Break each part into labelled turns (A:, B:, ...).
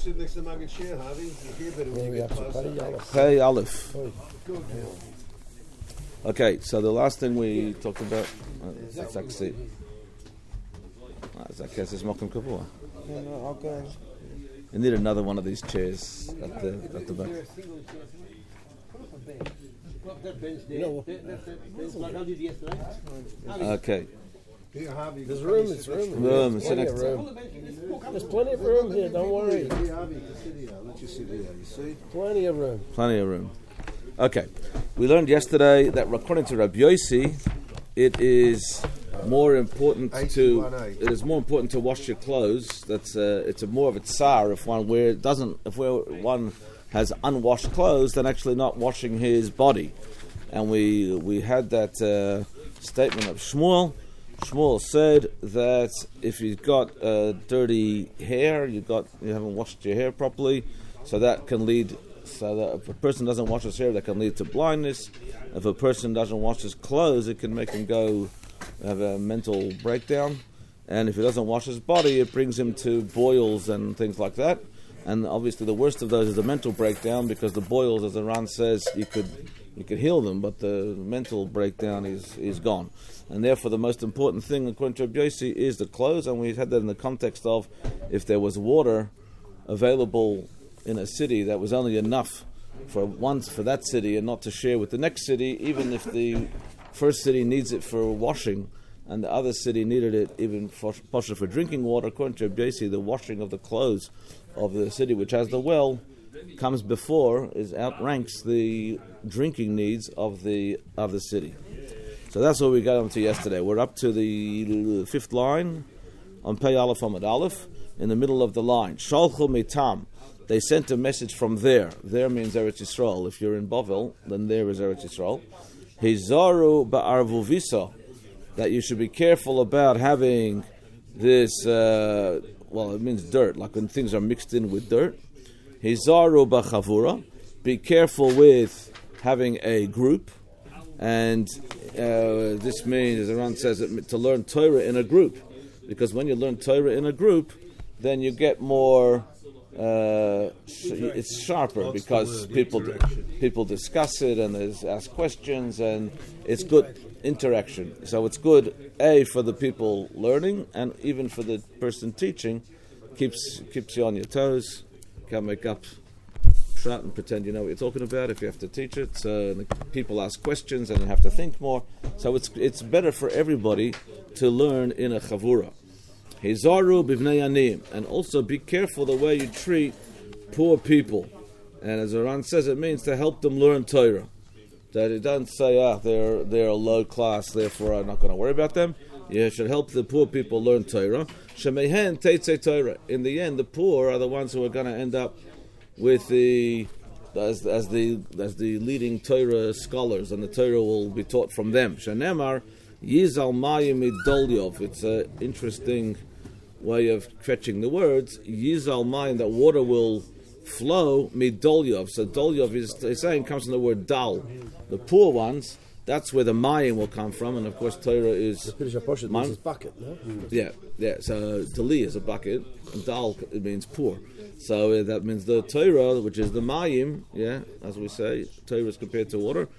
A: sit next to Maggid Shir, Harvey. You hear better when you get closer.
B: Hey, Aleph. Okay, so the last thing we talked about, that's actually, I guess it's Malcolm Kapua.
C: Okay.
B: You need another one of these chairs at the back. Okay.
C: There's room.
B: It's
C: There's plenty of room here. Don't worry.
A: Let you sit here. You see?
C: Plenty of room.
B: Plenty of room. Okay. We learned yesterday that according to Rabbi Yossi, it is more important to wash your clothes. It's more of a tsar if one one has unwashed clothes than actually not washing his body. And we had that statement of Shmuel. Shmuel said that if you've got dirty hair, you haven't washed your hair properly, so that can lead. So that if a person doesn't wash his hair, that can lead to blindness. If a person doesn't wash his clothes, it can make him have a mental breakdown. And if he doesn't wash his body, it brings him to boils and things like that. And obviously, the worst of those is the mental breakdown, because the boils, as the Ran says, you could heal them, but the mental breakdown is gone. And therefore, the most important thing, according to Rabbi Yossi, is the clothes. And we had that in the context of if there was water available in a city that was only enough for that city and not to share with the next city, even if the first city needs it for washing and the other city needed it even for drinking water, according to Rabbi Yossi, the washing of the clothes of the city which has the well outranks the drinking needs of the city. So that's what we got up to yesterday. We're up to the fifth line on Pei Aleph Amud Aleph, in the middle of the line. Shalchu mitam. They sent a message from there. There means Eretz Yisrael. If you're in Bavel, then there is Eretz Yisrael. Hizaru ba'arvuvisa. That you should be careful about having this, it means dirt, like when things are mixed in with dirt. Hizaru ba'chavura. Be careful with having a group. And this means, as the Ran says, to learn Torah in a group. Because when you learn Torah in a group, then you get more... it's sharper because people discuss it and ask questions, and it's good interaction. So it's good for the people learning, and even for the person teaching, keeps you on your toes. Can't make up shot and pretend you know what you're talking about if you have to teach it. So the people ask questions and you have to think more. So it's better for everybody to learn in a chavura. Hizaru bivnei aniyim, and also be careful the way you treat poor people. And as Ran says, it means to help them learn Torah. That it doesn't say, they're low class, therefore I'm not going to worry about them. You should help the poor people learn Torah. Shemehen teitzei Torah. In the end, the poor are the ones who are going to end up with as the leading Torah scholars, and the Torah will be taught from them. Shanemar Yizal Mayim Midolyov. It's an interesting way of fetching the words. Yizal Mayim, that water will flow Midolyov. So Dolyov is saying comes from the word dal. The poor ones, that's where the Mayim will come from, and of course Torah is
C: bucket, no?
B: Yeah. So Dali is a bucket, and Dal it means poor. So that means the Torah, which is the Mayim, as we say, Torah is compared to water.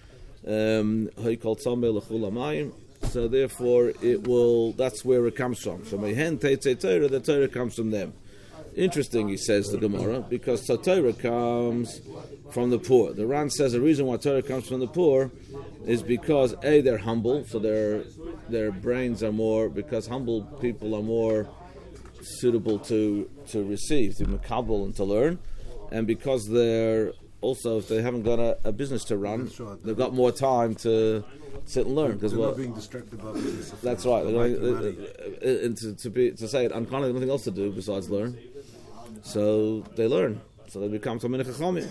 B: So therefore, that's where it comes from. So mehen teitzei Torah, the Torah comes from them. Interesting, he says, the Gemara, because Torah comes from the poor. The Ran says the reason why Torah comes from the poor is because they're humble, so their brains are more, because humble people are more suitable to receive, to makabel and to learn, and because they're also, if they haven't got a business to run, they've got more time to sit and learn. Because
A: not being distracted by business.
B: That's right. And to say it, unconsciously, nothing else to do besides learn. So they learn. So they become Talmidei Chachamim.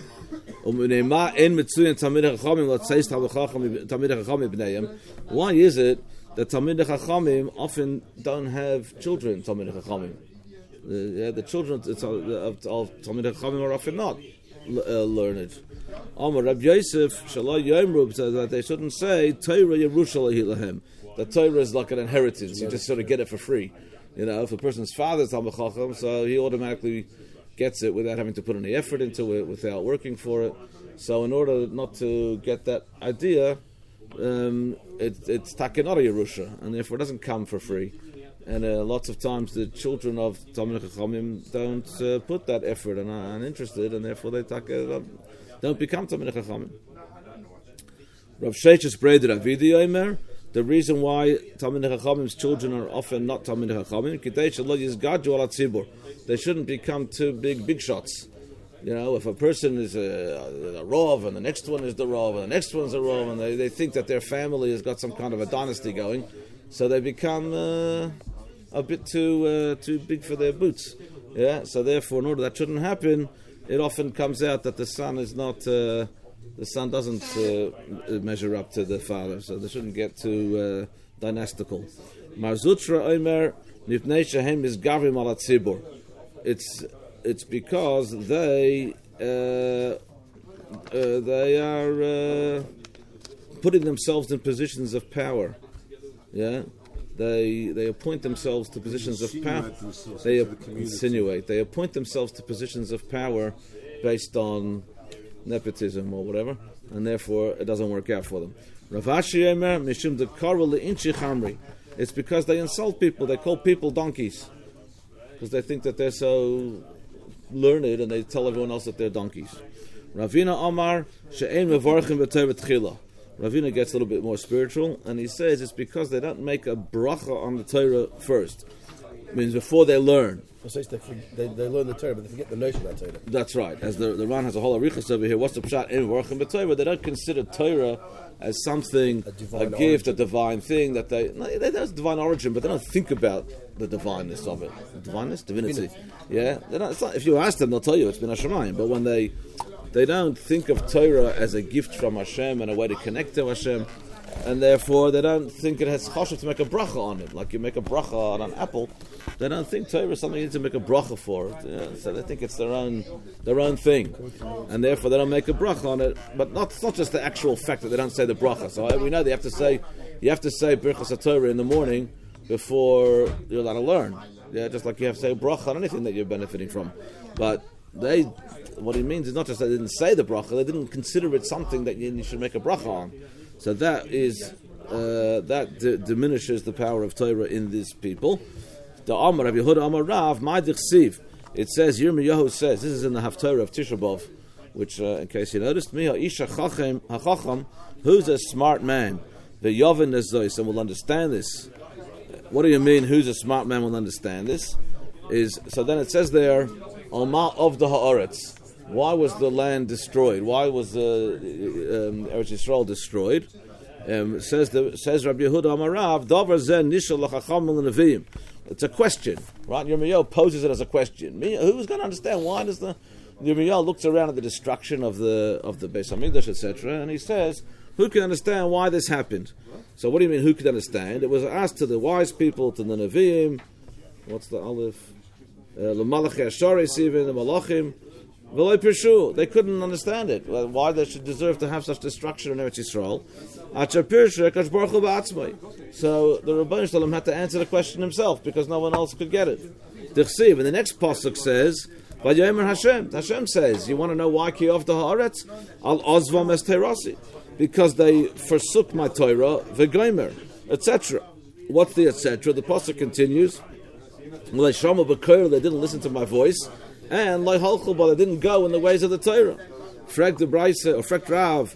B: Why is it that Talmidei Chachamim often don't have children? Talmidei Chachamim. The children of Talmidei Chachamim are often not learned. Rabbi Yosef Shalai Yomru says that they shouldn't say Torah Yerusha Lahem. That Torah is like an inheritance. You just sort of get it for free. If a person's father is Talmid Chacham, so he automatically gets it without having to put any effort into it, without working for it. So in order not to get that idea, it's takenara Yerusha, and therefore it doesn't come for free. And lots of times the children of Talmidei Chachamim don't put that effort and are interested, and therefore they don't become Talmidei Chachamim. Rav Sheshes Breder Avidi Omer, the reason why Talmidei Chachamim's children are often not Talmidei Chachamim, Kidei shelo yizgadu al hatzibur. They shouldn't become too big shots. You know, if a person is a Rav, and the next one is the Rav, and the next one's a Rav, and they think that their family has got some kind of a dynasty going, so they become a bit too big for their boots. Yeah, so therefore, in order that shouldn't happen, it often comes out that the son is not, the son doesn't measure up to the father, so they shouldn't get too dynastical. Mar Zutra Omer Nipnei shehem misgavrim al hatzibur. It's because they are putting themselves in positions of power. Yeah, they appoint themselves to positions of power. They insinuate. They appoint themselves to positions of power based on nepotism or whatever, and therefore it doesn't work out for them. Rav Ashi Omer mishum dekarvu le'inchi chamri. It's because they insult people. They call people donkeys because they think that they're so learned, and they tell everyone else that they're donkeys. Ravina Amar she'ein mevarchim b'Torah tchila. Ravina gets a little bit more spiritual, and he says it's because they don't make a bracha on the Torah first. It means before they learn.
C: So they learn the Torah, but they forget the notion of Torah.
B: That's right. As the Ran has a whole arichas over here. What's the pshat in mevarchim b'Torah? They don't consider Torah as something, a gift, a divine thing that there's divine origin, but they don't think about the divineness of it. Divinity. Yeah, it's not, if you ask them, they'll tell you it's been Hashemayim. But when they don't think of Torah as a gift from Hashem and a way to connect to Hashem, and therefore they don't think it has chashuv to make a bracha on it. Like you make a bracha on an apple, they don't think Torah is something you need to make a bracha for. So they think it's their own thing, and therefore they don't make a bracha on it. But it's not just the actual fact that they don't say the bracha. So we know you have to say Birchas HaTorah in the morning before you're allowed to learn. Yeah, just like you have to say a bracha on anything that you're benefiting from. But what he means is not just that they didn't say the bracha; they didn't consider it something that you should make a bracha on. So that is diminishes the power of Torah in these people. The Amar Rav Yehuda Amar Rav Ma'adich Siv. It says Yirmiyahu says this is in the Haftarah of Tisha B'Av, which in case you noticed, Mi ha'isha hachacham, who's a smart man, the Yavin Nezois, and will understand this. What do you mean? Who's a smart man will understand this? So then it says there, Alma of the Haaretz. Why was the land destroyed? Why was Eretz Yisrael destroyed? Says Rabbi Yehuda Amarav, Davar Zen Nishal L'Chacham L'Neviim. It's a question, right? Yirmiyahu poses it as a question. Who's going to understand why does the Yirmiyahu looks around at the destruction of the Beis Hamikdash, etc., and he says, who can understand why this happened? So what do you mean? Who could understand? It was asked to the wise people, to the Nevi'im. What's the Aleph? L'Malachei Asharis, even the Malachim. They couldn't understand it. Why they should deserve to have such destruction in Eretz Yisrael. So the Rebbeinu Shalom had to answer the question himself because no one else could get it. Dichsiv, and the next pasuk says, Hashem says, you want to know why ki of the haaretz? Al ozvam es terasi, because they forsook my Torah, v'gomer, etc. What's the etc.? The pasuk continues, they didn't listen to my voice, and they didn't go in the ways of the Torah. Frek the Braise or Frek Rav,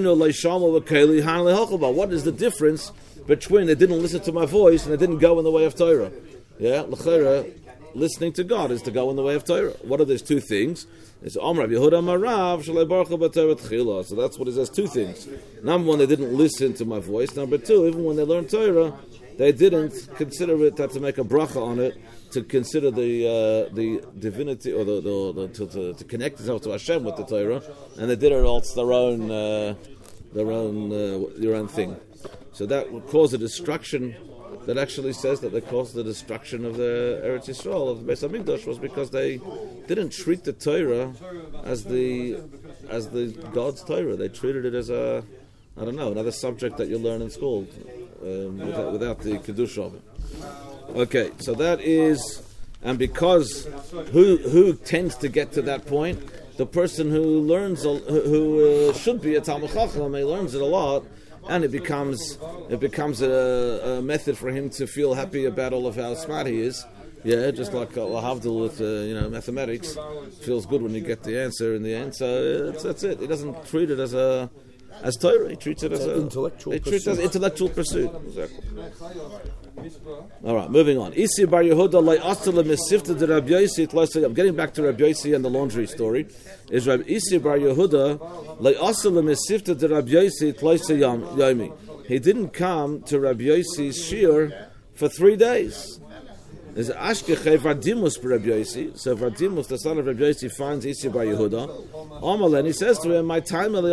B: what is the difference between they didn't listen to my voice and they didn't go in the way of Torah? Yeah, listening to God is to go in the way of Torah. What are those two things? It's Amar Yehuda Marav Shalei Baruch B'Torah Tchila. So that's what it says. Two things. Number one, they didn't listen to my voice. Number two, even when they learned Torah, they didn't consider it to make a bracha on it, to consider the divinity or to connect themselves to Hashem with the Torah, and they did it all their own thing. So that would cause a destruction. That actually says that they caused the destruction of the Eretz Yisrael, of the Beis Hamikdash, was because they didn't treat the Torah as the God's Torah. They treated it as another subject that you learn in school without the kedusha of it. Okay, so that is And because who tends to get to that point? The person who learns, who should be a Talmid Chacham, he learns it a lot, and it becomes a method for him to feel happy about all of how smart he is. Yeah, just like Lahavdil with mathematics, feels good when you get the answer in the end. So that's it. He doesn't treat it as Torah. He treats it as an intellectual pursuit. Exactly. All right, moving on. Isi bar Yehuda la'asala misifta de Rabbi Yossi. I'm getting back to Rabbi Yossi and the laundry story. Is Rabbi Isi bar Yehuda la'asala misifta de Rabbi Yossi tloisa yomi. He didn't come to Rabbi Yossi's shiur for 3 days. Is Ashkechei Vardimus Rabbi Yossi. So Vardimus, the son of Rabbi Yossi, finds Isi bar Yehuda. Amalei, he says to him, "My time Why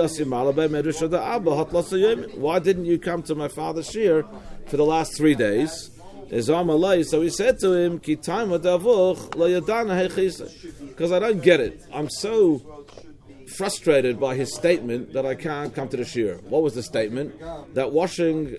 B: didn't you come to my father's shiur for the last 3 days?" Is Amalei. So he said to him, "Ki time because I don't get it. I'm so frustrated by his statement that I can't come to the shiur." What was the statement? That washing.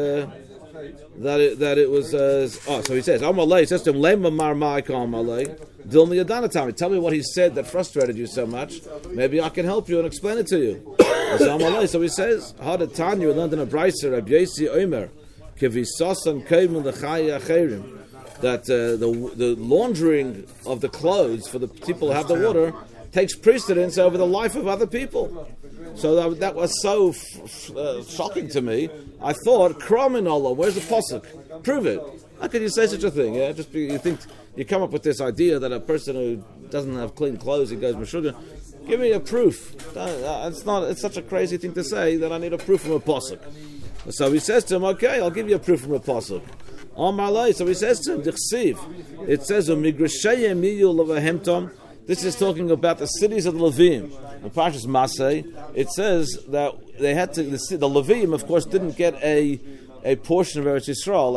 B: That it was. So he says, Amalei. He says to him, "Lema mar ma'ika Amalei. Dilmi Yadanatami. Tell me what he said that frustrated you so much. Maybe I can help you and explain it to you." So he says, "Hadatanya, we learned in a brayser, Rabbi Yossi Omer, kevisasan keimun l'chaya acherim, that the laundering of the clothes for the people who have the water takes precedence over the life of other people." So that was so shocking to me. I thought, Kram in Allah, where's the pasuk? Prove it. How can you say such a thing? Yeah, you come up with this idea that a person who doesn't have clean clothes, he goes Meshuggah. Give me a proof. It's such a crazy thing to say that I need a proof from a pasuk. So he says to him, "Okay, I'll give you a proof from a pasuk." So he says to him, "Dichsiv." It says, "Migrashayim miyu levahemtom." This is talking about the cities of the Levim. In Parshas Masei, it says that they had to. The Levim, of course, didn't get a portion of Eretz Yisrael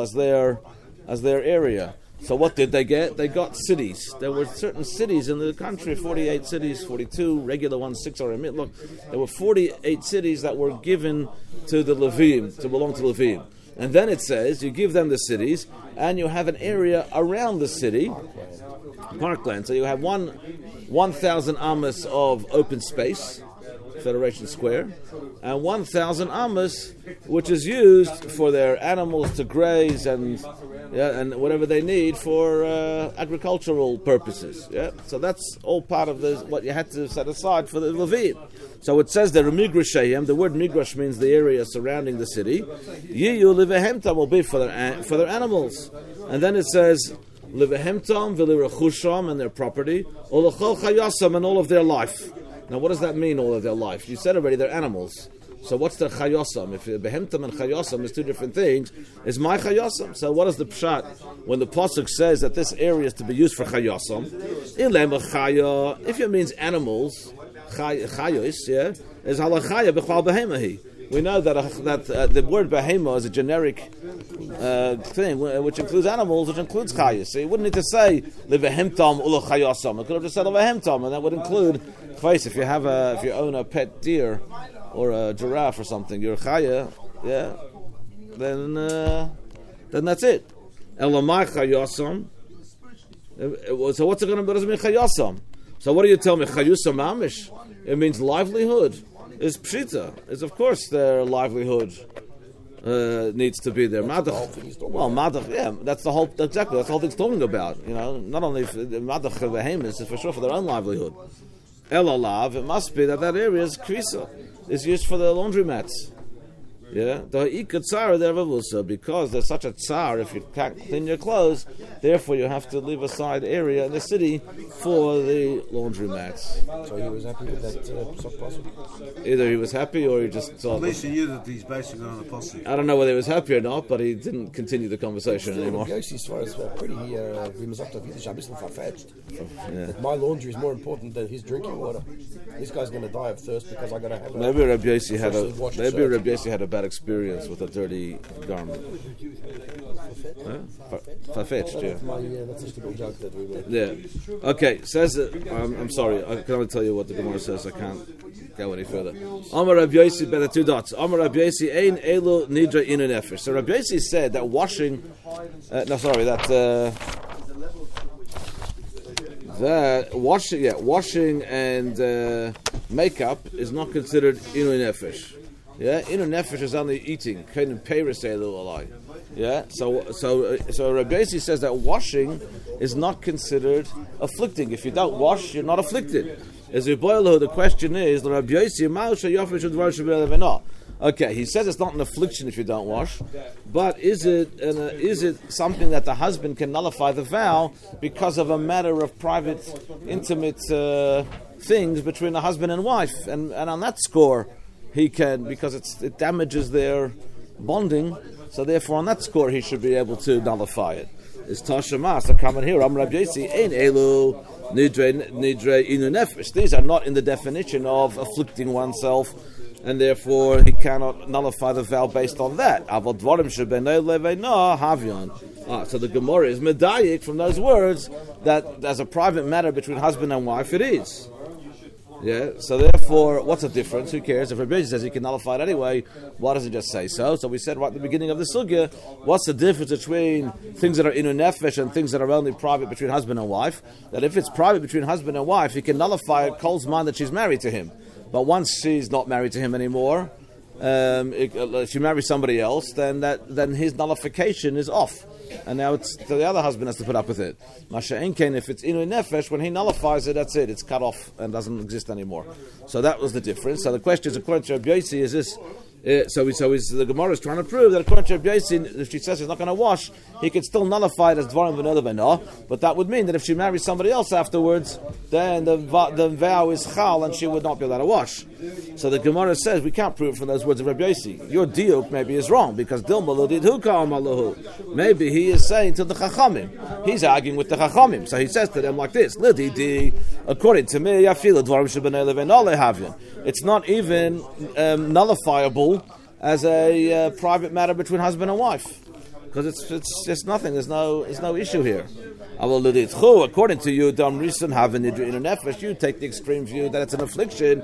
B: as their area. So what did they get? They got cities. There were certain cities in the country, 48 cities, 42 regular ones, 6 are a mitlach. There were 48 cities that were given to the Levim, to belong to Levim. And then it says you give them the cities, and you have an area around the city. Parkland. So you have 1,000 amos of open space, Federation Square, and 1,000 amos which is used for their animals to graze and whatever they need for agricultural purposes. Yeah, so that's all part of what you had to set aside for the Levim. So it says there, Migrashayim. The word Migrash means the area surrounding the city. Yiyu livehemtam will be for their animals, and then it says. Livehemtam v'lirechusham and their property, olachol chayasam and all of their life. Now, what does that mean? All of their life? You said already they're animals. So, what's their chayasam? If behemtam and chayasam is two different things, is my chayasam. So, what is the pshat when the pasuk says that this area is to be used for chayasam? If it means animals, chayos, yeah, is halachaya b'chal behemahi. We know that the word behema is a generic thing, which includes animals, which includes chayos. So you wouldn't need to say livehemtam ula chayasam. It could have just said livehemtam, and that would include chayos. If you own a pet deer or a giraffe or something, you're chaya, yeah. Then that's it. Elamai chayasam. So what's it going to be? What does it mean chayasam? So what do you tell me? Chayusam mamish. It means livelihood. Is pshita. Is of course their livelihood needs to be there. Madach. Well, madach. Yeah, that's the whole. Exactly. That's the whole thing's talking about. You know, not only madach vehemis is for sure for their own livelihood. Elalav. It must be that area is krisa. Is used for the laundromats. Yeah, because there's such a tsar if you can't clean your clothes, therefore you have to leave a side area in the city for the laundromats.
C: So he was happy with that possible?
B: Either he was happy or he just thought...
A: At least he knew that he's basically on a posse.
B: I don't know whether he was happy or not, but he didn't continue the conversation anymore.
C: Yossi was pretty... He was up to Yiddish, a bisschen farfetched. My laundry is more important than his drinking water. This guy's going to die of thirst because I got to have...
B: Maybe Rabbi Yossi had a bad experience with a dirty garment. Farfetched, yeah.
C: That's a stupid joke that we made.
B: Yeah. Okay, says I'm sorry, I can only tell you what the Gemara says, I can't go any further. Amar Rabbi Yossi, better 2 dots. Amar Rabbi Yossi, ein elu nidra inu nefesh. So Rabbi Yossi said that washing, that washing and makeup is not considered inu nefesh. Yeah, inu nefesh is only eating. Yeah, so Rabbi Yossi says that washing is not considered afflicting. If you don't wash, you're not afflicted. As we boil, the question is, okay, he says it's not an affliction if you don't wash, but is it something that the husband can nullify the vow because of a matter of private, intimate things between a husband and wife, and on that score he can, because it damages their bonding, so therefore on that score he should be able to nullify it. Is Tashamas a comment here? Rabbi Yossi, ein elu nidre inu nefesh. These are not in the definition of afflicting oneself, and therefore he cannot nullify the vow based on that. So the Gemara is medayik from those words that as a private matter between husband and wife, it is. Yeah. So therefore, what's the difference? Who cares? If Rabbi says he can nullify it anyway, why does he just say so? So we said right at the beginning of the sugya, what's the difference between things that are inu nefesh and things that are only private between husband and wife? That if it's private between husband and wife, he can nullify it Cole's mind that she's married to him. But once she's not married to him anymore, she marries somebody else, then his nullification is off. And now the other husband has to put up with it. Masha'en Kain, if it's inu nefesh, when he nullifies it, that's it. It's cut off and doesn't exist anymore. So that was the difference. So the question is, according to Rabbi Yossi, is this... the Gemara is trying to prove that according to Rabbi Yossi, if she says she's not going to wash, he could still nullify it as dvarim v'nei v'no. But that would mean that if she marries somebody else afterwards, then the vow is chal and she would not be allowed to wash. So the Gemara says we can't prove it from those words of Rabbi Yossi. Your diuk maybe is wrong because dilmalu did hukam malahu. Maybe he is saying to the chachamim. He's arguing with the chachamim, so he says to them like this: Lididi, according to me, I feel dvarim v'nei v'no lehavyin. It's not even nullifiable as a private matter between husband and wife, because it's just nothing. There's no issue here. According to you, you take the extreme view that it's an affliction.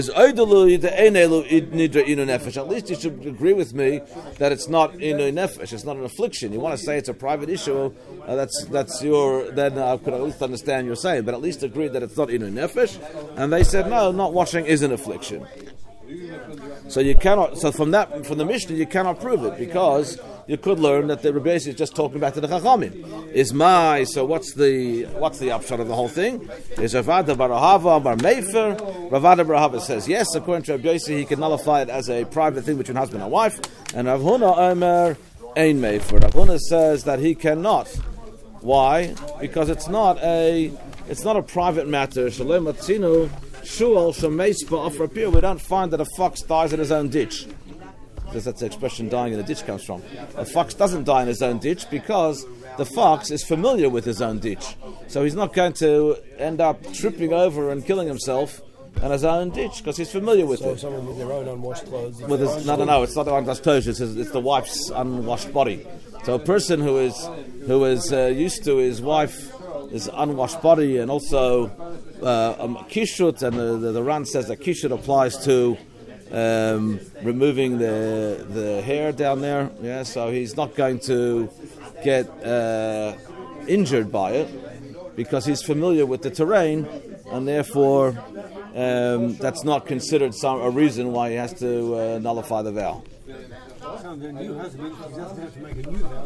B: At least you should agree with me that it's not inu nefesh. It's not an affliction. You want to say it's a private issue. That's your. Then I could at least understand you're saying, but at least agree that it's not inu nefesh. And they said no, not washing is an affliction. So you cannot. So from the Mishnah, you cannot prove it because you could learn that the Rebbe is just talking back to the Chachamim. So what's the upshot of the whole thing? Is Ravada bar Ahava bar Mefer? Ravada bar Ahava says yes. According to Rabbi Yossi, he can nullify it as a private thing between husband and wife. And Rav Huna Omer ein Mefer. Rav Huna says that he cannot. Why? Because it's not a private matter. Shalom Matzinu. We don't find that a fox dies in his own ditch. Because that's the expression dying in a ditch comes from. A fox doesn't die in his own ditch because the fox is familiar with his own ditch. So he's not going to end up tripping over and killing himself in his own ditch because he's familiar with it.
C: Someone with their own unwashed clothes.
B: No, it's not the unwashed clothes. It's the wife's unwashed body. So a person who is used to his wife's unwashed body and also kishut, and the Ran says that kishut applies to removing the hair down there. Yeah, so he's not going to get injured by it because he's familiar with the terrain, and therefore that's not considered a reason why he has to nullify the vow.
A: The new husband doesn't have to make a new vow.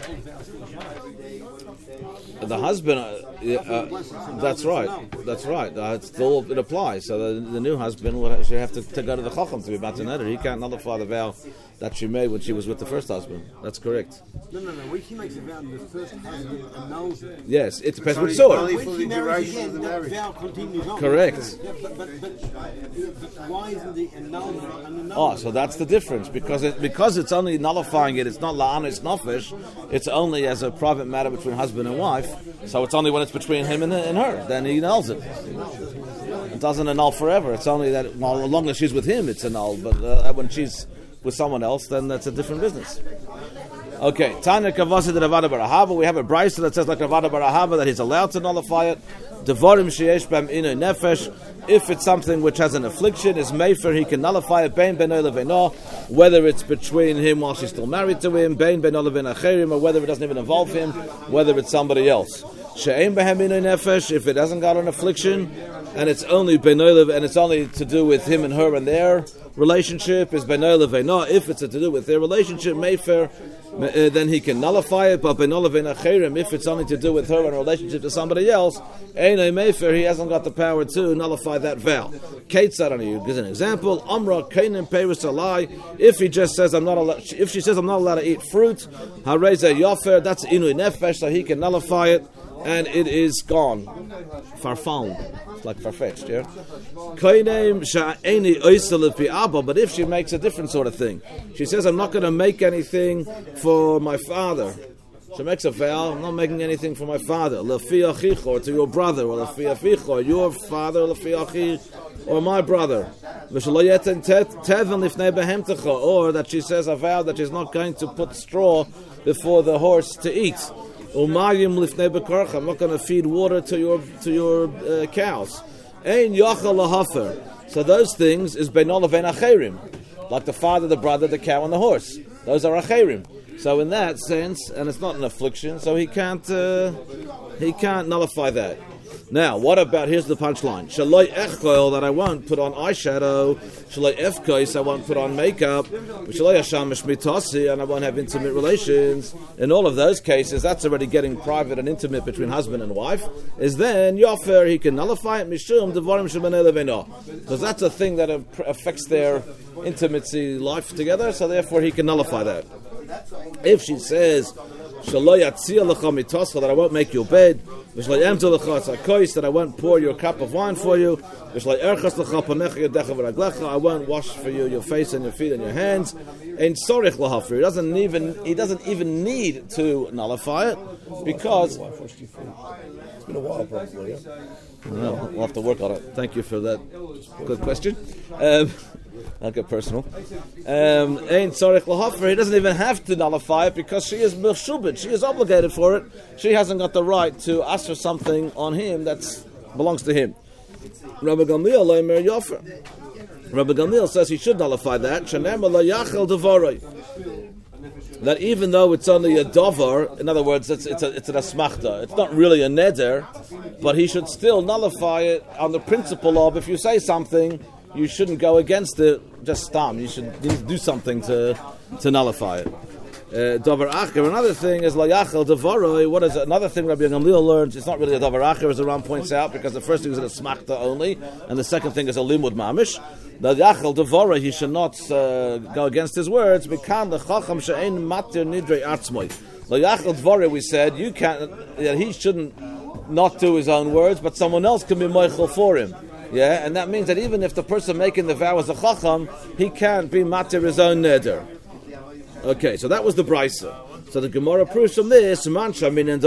B: The husband, that's right. It applies. So the new husband would actually have to go to the Chacham to be Mataneder. He can't nullify the vow that she made when she was with the first husband. That's correct.
A: No. When she makes a vow, the first husband annuls it.
B: Yes, it depends which sort.
A: When she marries again, that vow continues on.
B: Correct.
A: Yeah, but why isn't the annulment an annulment?
B: Oh, so that's the difference. Because it's only nullifying it, it's not la'anis nafesh, it's only as a private matter between husband and wife, so it's only when it's between him and her, then he annuls it. It doesn't annul forever, it's only that, as long as she's with him, it's annulled, but when she's with someone else, then that's a different business. Okay, Tanya Kavasi de Ravada bar Ahava, we have a brayso that says like Ravada bar Ahava that he's allowed to nullify it. Devarim sheyesh bam inu nefesh, if it's something which has an affliction, is mefer, he can nullify it, bein ben oleveno, whether it's between him while she's still married to him, bein ben oleveno acherim, or whether it doesn't even involve him, whether it's somebody else. she'ein behem inui nefesh, if it hasn't got an affliction, and it's only benoilev, and it's only to do with him and her and their relationship, is benoilev ve'no. If it's to do with their relationship, mefer, then he can nullify it. But benoilev ve'nacherim, if it's only to do with her and a relationship to somebody else, einay mefer, he hasn't got the power to nullify that vow. Kate said on you gives an example. Amra kainim peirus alai. If he just says I'm not allowed, if she says I'm not allowed to eat fruit, hareza yofer, that's inui nefesh, so he can nullify it, and it is gone, farfound. It's like farfetched, yeah. But if she makes a different sort of thing, she says, I'm not going to make anything for my father. She makes a vow, I'm not making anything for my father. Lefi achicha, or to your brother, or lefi aficha, or your father, lefi achich, or my brother. Or that she says a vow that she's not going to put straw before the horse to eat. I'm not going to feed water to your cows. So those things is beinol levein acherim, like the father, the brother, the cow, and the horse. Those are acherim. So in that sense, and it's not an affliction, so he can't nullify that. Now, what about, here's the punchline. Shaloi echkoil, that I won't put on eyeshadow. Shaloi efkois, I won't put on makeup. Shaloi hashamish mitasi, and I won't have intimate relations. In all of those cases, that's already getting private and intimate between husband and wife. Is then, yofer, he can nullify it, mishum, devarim shebenei leveno. Because that's a thing that affects their intimacy life together, so therefore he can nullify that. If she says, Shaloi yatzia lecha mitasi, that I won't make your bed, that I won't pour your cup of wine for you, I won't wash for you your face and your feet and your hands. He doesn't even need to nullify it, because
C: It's been a while, probably. Yeah?
B: Well, we'll have to work on it. Thank you for that good question. I'll get personal. He doesn't even have to nullify it, because she is meshubed. She is obligated for it. She hasn't got the right to ask for something on him that belongs to him. Rabbi Gamliel says he should nullify that. That even though it's only a dover, in other words, it's an asmachta. It's not really a neder, but he should still nullify it on the principle of, if you say something, you shouldn't go against it, just stam. You should do something to nullify it. Davar acher. Another thing is layachel davaroi. What is it? Another thing Rabbi Gamliel learns? It's not really a davar acher, as the Ram points out, because the first thing is a smachta only, and the second thing is a limud mamish. The yachel davaroi, he should not go against his words. Mikan lechacham she'ein matir nidrei atzmoi. Layachel davaroi, we said he shouldn't not do his own words, but someone else can be moichel for him. Yeah, and that means that even if the person making the vow is a chacham, he can't be matir his own neder. Okay, so that was the brisa. So the Gemara proves from this, who's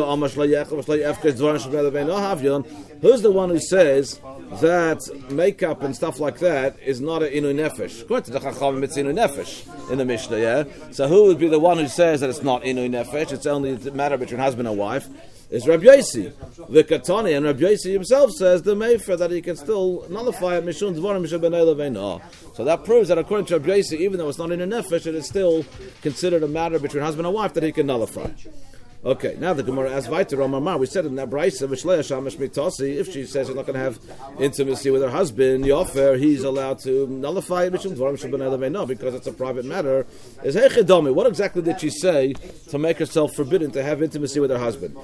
B: the one who says that makeup and stuff like that is not an inui nefesh? According to the Chachamim, it's inui nefesh in the Mishnah, yeah? So who would be the one who says that it's not inui nefesh, it's only a matter between husband and wife? Is Rabbi Yosi, the Katani, and Rabbi Yosi himself says the Mefer that he can still nullify it. Mishun Dvarim Mishun Benei Leveino. So that proves that according to Rabbi Yosi, even though it's not in a nefesh, it is still considered a matter between husband and wife that he can nullify. Okay, now the Gemara asks weiter on Mamar. We said in that brayso, if she says she's not going to have intimacy with her husband, Yofer, he's allowed to nullify it because it's a private matter. Is Hechidami? What exactly did she say to make herself forbidden to have intimacy with her husband?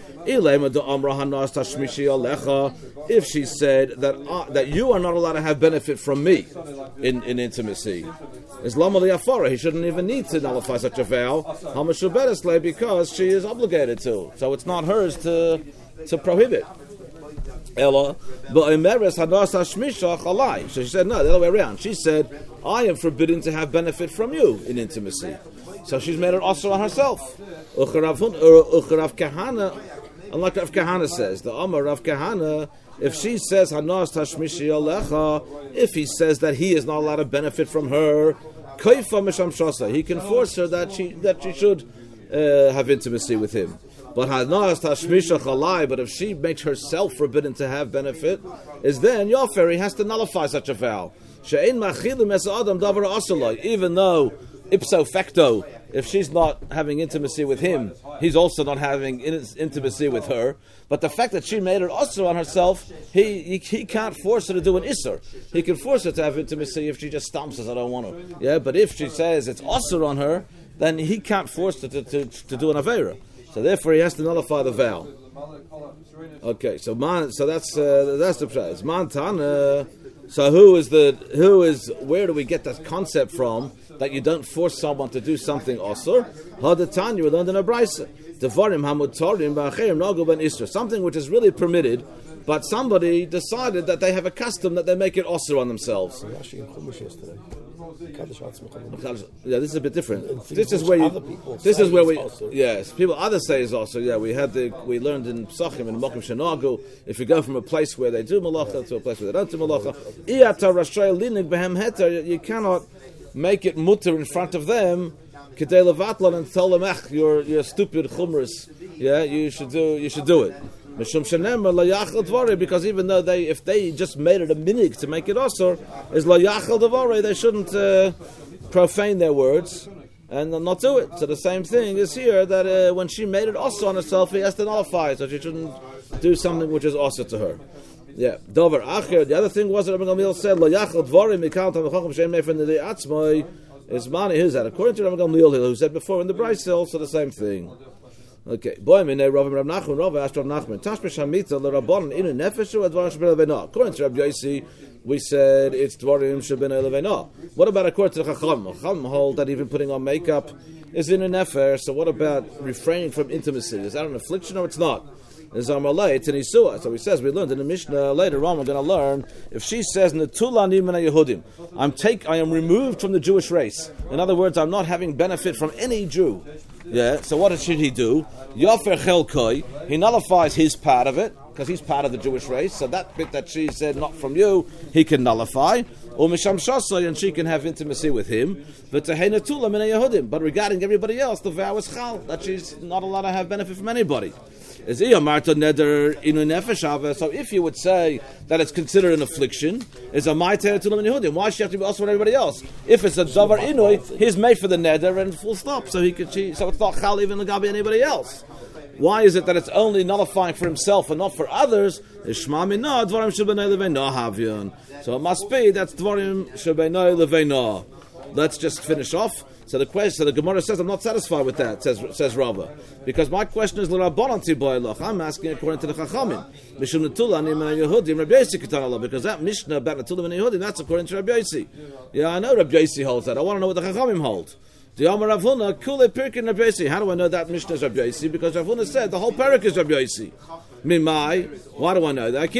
B: If she said that you are not allowed to have benefit from me in intimacy, he shouldn't even need to nullify such a vow because she is obligated to. So it's not hers to prohibit. So she said, no, the other way around. She said, I am forbidden to have benefit from you in intimacy. So she's made it also on herself. Unlike Rav Kahana says, the Amar Rav Kahana, if she says Hanas Tashmishi Alecha, if he says that he is not allowed to benefit from her, he can force her that she should have intimacy with him. But if she makes herself forbidden to have benefit, is then Yofer, he has to nullify such a vow. Even though ipso facto, if she's not having intimacy with him, he's also not having intimacy with her. But the fact that she made it usher on herself, he can't force her to do an isser. He can force her to have intimacy if she just stomps, says, I don't want to. Yeah, but if she says it's usher on her, then he can't force her to do an avera. So therefore, he has to nullify the vow. Okay, so that's the pshat. Mantana. So where do we get that concept from that you don't force someone to do something osur? Hadatanya, we learned in a brisa. Devarim hamutarim ba'acherim nagu ben isra. Something which is really permitted, but somebody decided that they have a custom that they make it osur on themselves. Yeah, this is a bit different. This is where others say is also. Yeah, we learned in Psachim and Mokim Shenagu. If you go from a place where they do malacha to a place where they don't do malacha, you cannot make it mutter in front of them. And tell them, you're stupid chumras. Yeah, you should do it. Because even though if they just made it a minig to make it osur, is la yachal davare, they shouldn't profane their words and not do it. So the same thing is here, that when she made it osur on herself, he has to nullify it, so she shouldn't do something which is osur to her. Yeah. Dover acher. The other thing was that Rabbi Gamliel said la yachal dvarim mikal tam chacham shein mefen the atzmai is mani. Who's that? According to Rabbi Gamliel, who said before in the Brisa, also the same thing. Okay. Boy, Rav Nachman. Rav asked Rav Nachman. Tashmish hamita l'rabbanon inu nefesh or dvarim sheben elevena. According to Rabbi Yossi, we said it's dvarim sheben elevena. What about according to the Chacham? Chacham hold that even putting on makeup is in a nefesh. So what about refraining from intimacy? Is that an affliction or it's not? It's an isua. So he says, we learned in the Mishnah later on, we're going to learn, if she says, Netula nimena Yehudim, I am removed from the Jewish race. In other words, I'm not having benefit from any Jew. Yeah, so what should he do? Yofer chelkoi, he nullifies his part of it, because he's part of the Jewish race, so that bit that she said, not from you, he can nullify. Or misham shasai, and she can have intimacy with him. But regarding everybody else, the vow is chal, that she's not allowed to have benefit from anybody. So if you would say that it's considered an affliction, is a ma'iter to Yehudim. Why should she have to be also for everybody else? If it's a davar inui, he's made for the neder and full stop. So so it's not chal even l'gabi anybody else. Why is it that it's only nullifying for himself and not for others? So it must be that's dvarim shebenoi leveina. Let's just finish off. So the Gemara says, I'm not satisfied with that, says Rava. Because my question is, I'm asking according to the Chachamim. Because that Mishnah about Netulah and Yehudim, that's according to Rabbi Yossi. Yeah, I know Rabbi Yossi holds that. I want to know what the Chachamim hold. How do I know that Mishnah is Rabbi Yossi? Because Rav Huna said the whole parak is Rabbi Yossi. Why do I know that?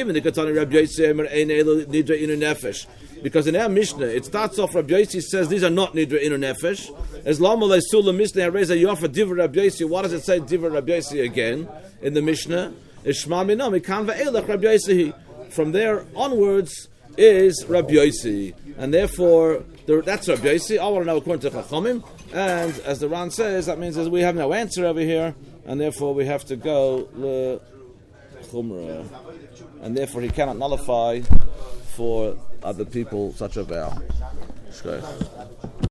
B: Because in our Mishnah, it starts off, Rabbi Yossi says these are not Nidra Inu Nefesh. As Lama Leisula Mishnah Reza Yofa Divra Rabbi Yossi. What does it say Divra Rabbi Yossi again in the Mishnah? Ishma Minam Ikan Ve'elech Rabbi Yossi. From there onwards is Rabbi Yossi. And therefore, that's Rabbi Yossi. I want to know according to Chachamim. And as the Ran says, that means that we have no answer over here. And therefore we have to go Chumrah. And therefore he cannot nullify for other people such a vow.